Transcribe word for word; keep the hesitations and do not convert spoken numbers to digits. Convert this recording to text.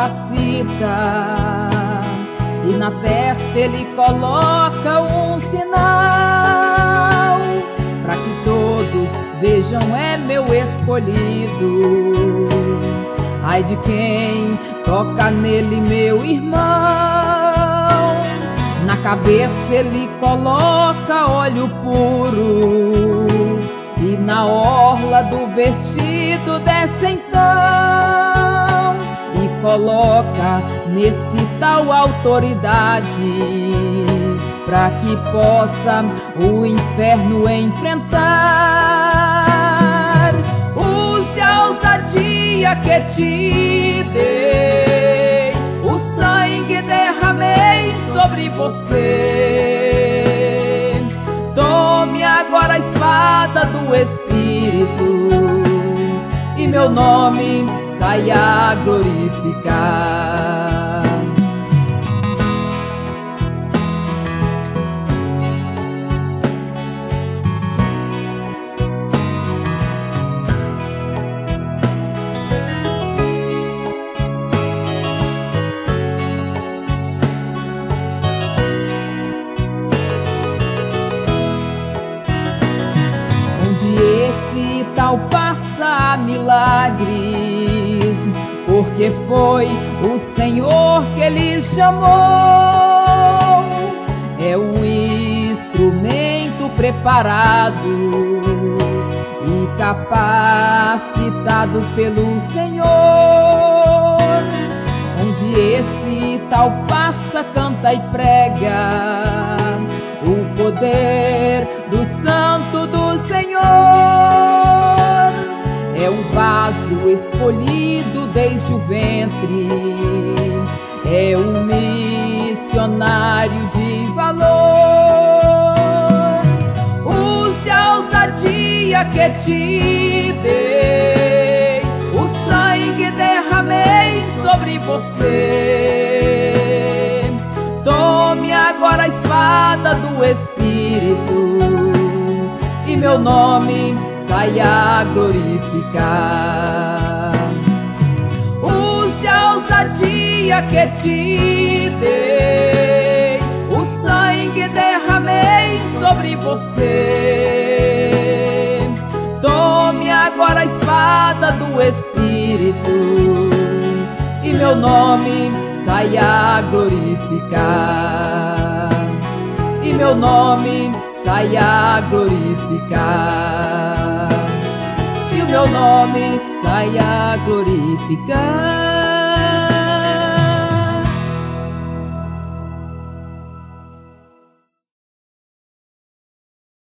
capacita, e na testa ele coloca um sinal, para que todos vejam é meu escolhido. Ai de quem toca nele, meu irmão. Na cabeça ele coloca óleo puro, e na orla do vestido desce então, e coloca nesse tal autoridade, para que possa o inferno enfrentar. Use a ousadia que te dei, o sangue derramei sobre você. Tome agora a espada do Espírito, e meu nome saia a glorificar. Esse tal passa milagres, porque foi o Senhor que ele chamou. É um instrumento preparado e capacitado pelo Senhor, onde esse tal passa, canta e prega o poder do Santo do Senhor. É um vaso escolhido desde o ventre, é um missionário de valor. Use a ousadia que te dei, o sangue derramei sobre você. Tome agora a espada do Espírito, e meu nome saia a glorificar. Use a ousadia que te dei, o sangue derramei sobre você. Tome agora a espada do Espírito, e meu nome saia a glorificar. E meu nome saia a glorificar, e o meu nome saia a glorificar.